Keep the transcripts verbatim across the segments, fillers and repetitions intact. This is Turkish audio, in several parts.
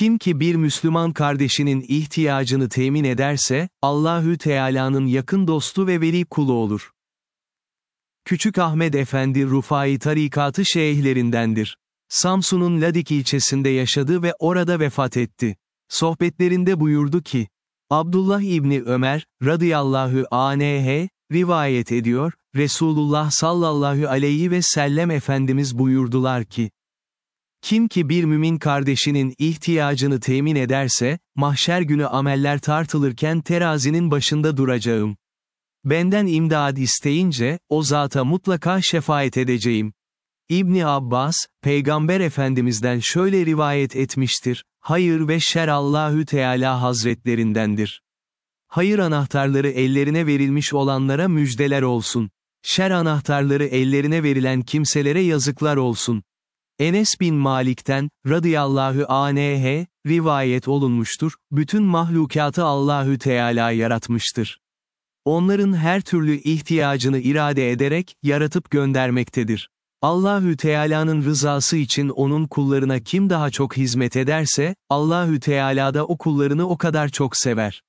Kim ki bir Müslüman kardeşinin ihtiyacını temin ederse, Allahü Teala'nın yakın dostu ve veli kulu olur. Küçük Ahmed Efendi Rufai tarikatı şeyhlerindendir. Samsun'un Ladik ilçesinde yaşadı ve orada vefat etti. Sohbetlerinde buyurdu ki, Abdullah İbni Ömer, radıyallahu anh, rivayet ediyor, Resulullah sallallahu aleyhi ve sellem Efendimiz buyurdular ki, kim ki bir mümin kardeşinin ihtiyacını temin ederse, mahşer günü ameller tartılırken terazinin başında duracağım. Benden imdad isteyince, o zata mutlaka şefaat edeceğim. İbni Abbas, Peygamber Efendimizden şöyle rivayet etmiştir, hayır ve şer Allahü Teala Hazretlerindendir. Hayır anahtarları ellerine verilmiş olanlara müjdeler olsun. Şer anahtarları ellerine verilen kimselere yazıklar olsun. Enes bin Malik'ten, radıyallahu anh, rivayet olunmuştur, bütün mahlukatı Allahü Teala yaratmıştır. Onların her türlü ihtiyacını irade ederek, yaratıp göndermektedir. Allahü Teala'nın rızası için onun kullarına kim daha çok hizmet ederse, Allahü Teala da o kullarını o kadar çok sever.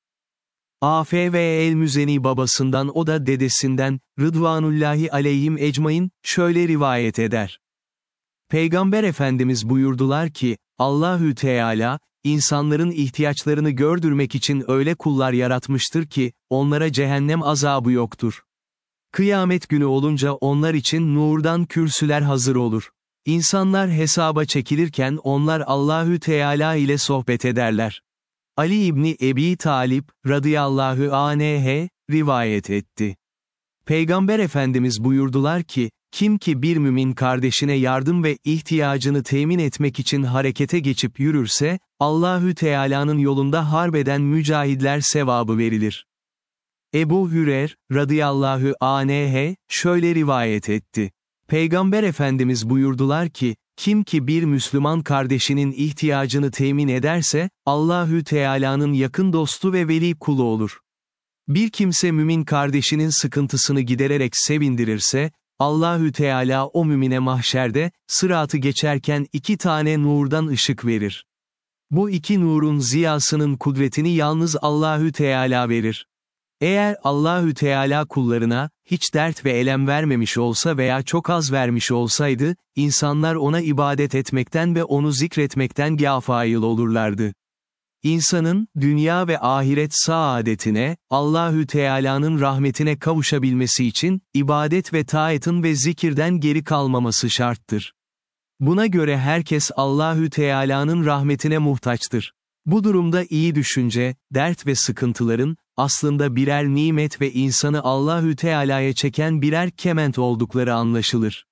A F V el-Müzeni babasından o da dedesinden, Rıdvanullahi aleyhim ecmain, şöyle rivayet eder. Peygamber Efendimiz buyurdular ki, Allahü Teala, insanların ihtiyaçlarını gördürmek için öyle kullar yaratmıştır ki, onlara cehennem azabı yoktur. Kıyamet günü olunca onlar için nurdan kürsüler hazır olur. İnsanlar hesaba çekilirken onlar Allahü Teala ile sohbet ederler. Ali İbni Ebi Talip, radıyallahu anh, rivayet etti. Peygamber Efendimiz buyurdular ki, kim ki bir mümin kardeşine yardım ve ihtiyacını temin etmek için harekete geçip yürürse, Allahü Teala'nın yolunda harbeden mücahidler sevabı verilir. Ebu Hürer, radıyallahu anh, şöyle rivayet etti. Peygamber Efendimiz buyurdular ki, kim ki bir Müslüman kardeşinin ihtiyacını temin ederse, Allahü Teala'nın yakın dostu ve veli kulu olur. Bir kimse mümin kardeşinin sıkıntısını gidererek sevindirirse, Allahü Teala o mümine mahşerde, sıratı geçerken iki tane nurdan ışık verir. Bu iki nurun ziyasının kudretini yalnız Allahü Teala verir. Eğer Allahü Teala kullarına, hiç dert ve elem vermemiş olsa veya çok az vermiş olsaydı, insanlar ona ibadet etmekten ve onu zikretmekten gâfail olurlardı. İnsanın, dünya ve ahiret saadetine, Allahü Teala'nın rahmetine kavuşabilmesi için, ibadet ve taatın ve zikirden geri kalmaması şarttır. Buna göre herkes Allahü Teala'nın rahmetine muhtaçtır. Bu durumda iyi düşünce, dert ve sıkıntıların, aslında birer nimet ve insanı Allahü Teala'ya çeken birer kement oldukları anlaşılır.